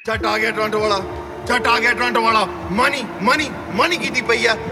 ਛੱਟ ਆ ਗਿਆ ਟੋਰਾਂਟੋ ਵਾਲਾ, ਛੱਟ ਆ ਗਿਆ ਟੋਰਾਂਟੋ ਵਾਲਾ। ਮਨੀ ਮਨੀ ਮਨੀ ਕੀਤੀ ਪਈ ਆ।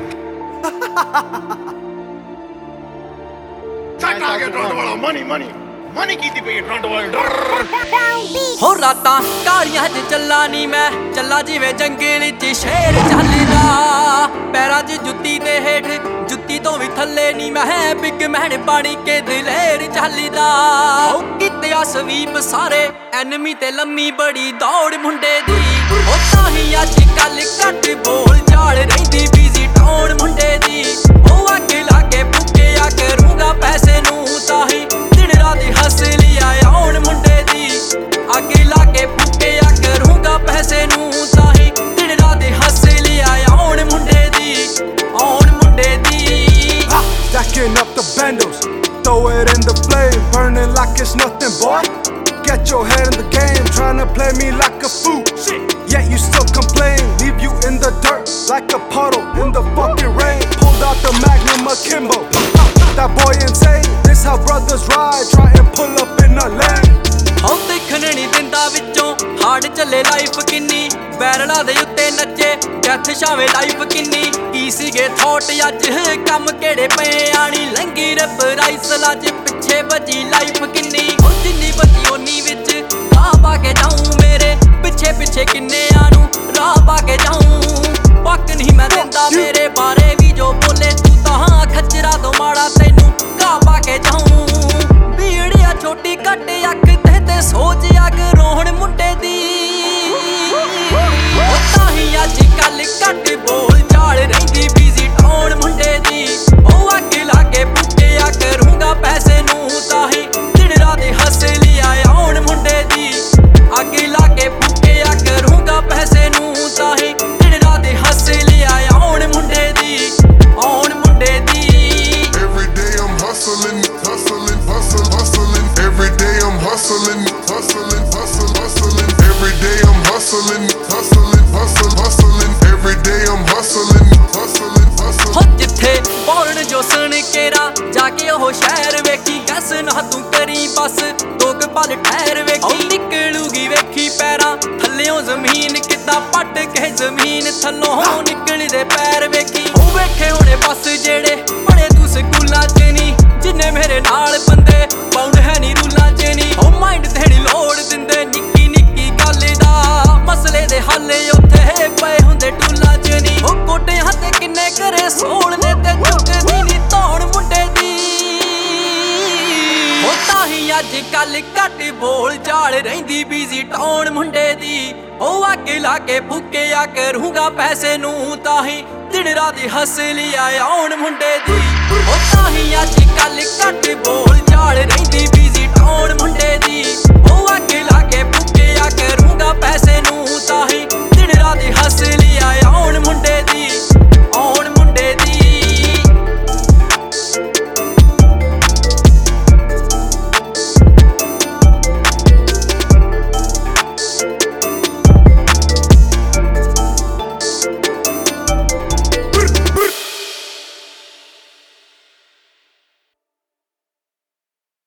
ਛੱਟ ਆ ਗਿਆ ਟੋਰਾਂਟੋ ਵਾਲਾ, ਮਨੀ ਮਨੀ ਮਨੀ ਕੀਤੀ ਪਈ ਆ ਟੋਰਾਂਟੋ ਵਾਲਾ। ਹੋ ਰਾਤਾਂ ਕਾਲੀਆਂ 'ਚ ਚੱਲਾ ਨੀ ਮੈਂ, ਚੱਲਾ ਜਿਵੇਂ ਜੰਗਲ 'ਚ ਸ਼ੇਰ ਚੱਲਦਾ। ਪੈਰਾਂ 'ਚ ਜੁੱਤੀ ਦੇ ਹੇਠ, ਜੁੱਤੀ ਤੋਂ ਵੀ ਥੱਲੇ ਨੀ ਮੈਂ, ਬਿਗ ਮੈਨ ਬਣ ਕੇ ਦਲੇਰ ਚੱਲਦਾ। ਹੋ ਕਿਤਿਆ ਸਵੀਪ ਸਾਰੇ ਐਨਮੀ ਤੇ ਲੰਮੀ ਬੜੀ ਦੌੜ ਮੁੰਡੇ ਦੀ। ਉਹ ਤਾਂ ਹੀ ਅੱਜ ਕੱਲ ਘੱਟ ਬੋਲ ਚਾਲ ਰਹਿੰਦੀ ਬਿਜ਼ੀ ਟਾਉਣ ਮੁੰਡੇ ਦੀ। ਉਹ ਅੱਗੇ ਲਾ ਕੇ ਫੁੱਕਿਆ ਕਰੂੰਗਾ ਪੈਸੇ ਨੂੰ, ਤਾਂ ਹੀ ਦਿਨ ਰਾਤ ਹੱਸਲੀ ਆਉਣ ਮੁੰਡੇ ਦੀ। ਅੱਗੇ ਲਾ ਕੇ ਫੁੱਕਿਆ ਕਰੂੰਗਾ ਪੈਸੇ ਨੂੰ, ਤਾਂ ਹੀ ਦਿਨ ਰਾਤ ਹੱਸਲੀ ਆਉਣ ਮੁੰਡੇ ਦੀ, ਆਉਣ ਮੁੰਡੇ ਦੀ। Stacking up the bundles, throw it in the flame, burning like it's nothing, boy. Get your head in the game, tryna play me like a fool. Yet you still complain, leave you in the dirt like a puddle in the fucking rain. Pulled out the Magnum Akimbo, that boy insane. This how brothers ride, try and pull up in a lane. ਹਾਂ ਦੇਖਣ ਨੀ ਦਿੰਦਾ ਵਿੱਚੋਂ hard ਚੱਲੇ life ਕਿੰਨੀ, ਬੈਰਲਾਂ ਦੇ ਉੱਤੇ ਨੱਚੇ ਡੈਥ ਛਾਵੇਂ ਲਾਈਫ ਕਿੰਨੀ। ਕੀ ਸੀਗੇ ਥੋਟ ਅੱਜ ਕੰਮ ਕਿਹੜੇ ਪਏ ਆਣੀ, ਲੰਗੀ ਰੱਬ ਰਾਈਸ ਲੱਜ ਪਿੱਛੇ ਭੱਜੀ ਲਾਈਫ ਕਿੰਨੀ। ਉਹ ਜਿੰਨੀ ਬੱਜੀ ਓਨੀ ਵਿੱਚ ਰਾਹ ਪਾ ਕੇ ਜਾਊਂ, ਮੇਰੇ ਪਿੱਛੇ ਪਿੱਛੇ ਕਿੰਨਿਆਂ ਨੂੰ ਰਾਹ ਪਾ ਕੇ ਜਾਊਂ। ਪੱਕ ਨਹੀਂ ਮੈਂ ਦਿੰਦਾ ਮੇਰੇ ਬਾਰੇ ਵੀ ਜੋ ਬੋਲੇ, ਤੂੰ ਤਾਂ ਖੱਜਰਾ ਤੋਂ ਮਾੜਾ ਤੈਨੂੰ ਘਾਹ ਪਾ ਕੇ ਜਾਊਂ। ਬੀੜਿਆ ਛੋਟੀ ਘੱਟ ਅੱਖ ਤੇ ਸੋਚ ਅੱਗ ਰੋਹਣ ਮੁੰਡੇ ਦੀ। ਉਹ ਤਾਂ ਹੀ ਅੱਜ ਕੱਲ ਘੱਟ ਬੋਲ ਚਾਲ ਰਹਿੰਦੀ ਬਿਜ਼ੀ ਟਾਉਣ ਮੁੰਡੇ ਦੀ। ਉਹ ਅੱਗੇ ਲਾ ਕੇ ਫੁੱਕਿਆ ਕਰੂੰਗਾ ਪੈਸੇ ਨੂੰ, ਤਾਂ ਹੀ ਦਿਨ ਰਾਤ ਹੱਸਲੀ ਆਉਣ ਮੁੰਡੇ ਦੀ। ਅੱਗੇ ਲਾ ਕੇ ਫੁੱਕਿਆ ਕਰੂੰਗਾ ਪੈਸੇ ਨੂੰ, ਤਾਂ ਹੀ ਦਿਨ ਰਾਤ ਹੱਸਲੀ ਆਉਣ ਮੁੰਡੇ ਦੀ, ਆਉਣ ਮੁੰਡੇ ਦੀ। Every day I'm hustling, hustling, hustle, hustling. Every day I'm hustling, hustling, hustle, hustling. Every day I'm hustling, hustling, hustle, hustling. Every day I'm hustling, hustling, hustle. ਹੋ ਜਿੱਥੇ ਬੋਲਣ ਜੋ ਸੁਣ ਕੇਰਾ ਜਾ ਕੇ ਉਹ ਸ਼ਹਿਰ ਵੇਖੀ, ਗੈਸ ਨਾ ਤੂੰ ਕਰੀ ਬਸ ਦੋ ਕੁ ਪਲ ਠਹਿਰ ਵੇਖੀ। ਨਿਕਲੂਗੀ ਵੇਖੀ ਪੈਰਾਂ ਥੱਲਿਓਂ ਜ਼ਮੀਨ, ਕਿੱਦਾਂ ਪੱਟ ਕੇ ਜ਼ਮੀਨ ਥੱਲੋਂ ਨਿਕਲਦੇ ਪੈਰ ਵੇਖੀ। ਉਹ ਵੇਖੇ ਹੋਣੇ ਬਸ ਜਿਹੜੇ ਪੜੇ ਤੂੰ ਸਕੂਲਾਂ 'ਚ ਨੀ, ਜਿੰਨੇ ਮੇਰੇ ਨਾਲ ਬੰਦੇ ਪਾਉਂਡ ਹੈ ਨੀ ਰੂਲਾਂ 'ਚ ਨੀ। ਉਹ ਮਾਈਂਡ ਤੇ ਨੀ ਲੋੜ ਦਿੰਦੇ ਨਿੱਕੀ ਨਿੱਕੀ ਗੱਲ ਦਾ, ਮਸਲੇ ਦੇ ਹੱਲ ਉੱਥੇ ਪਏ ਹੁੰਦੇ ਟੂਲਾਂ 'ਚ ਨੀ। ਉਹ ਕੋਟਿਆਂ ਤੇ ਕਿੰਨੇ ਕਰੇ ਸੋਲ ਨੇ ਤੇ ਚੁੱਕਦੀ ਨੀ ਧੌਣ ਮੁੰਡੇ ਦੀ। ਉਹ ਤਾਂ ਹੀ ਅੱਜ ਕੱਲ ਘੱਟ ਬੋਲ ਚਾਲ ਰਹਿੰਦੀ ਬਿਜ਼ੀ ਟਾਉਣ ਮੁੰਡੇ ਦੀ। ਉਹ ਅੱਗੇ ਲਾ ਕੇ ਫੁੱਕਿਆ ਕਰੂੰਗਾ ਪੈਸੇ ਨੂੰ, ਤਾਂ ਹੀ ਦਿਨ ਰਾਤ ਹੱਸਲੀ ਆਉਣ ਮੁੰਡੇ ਦੀ। ਉਹ ਤਾਂ ਹੀ ਅੱਜ ਕੱਲ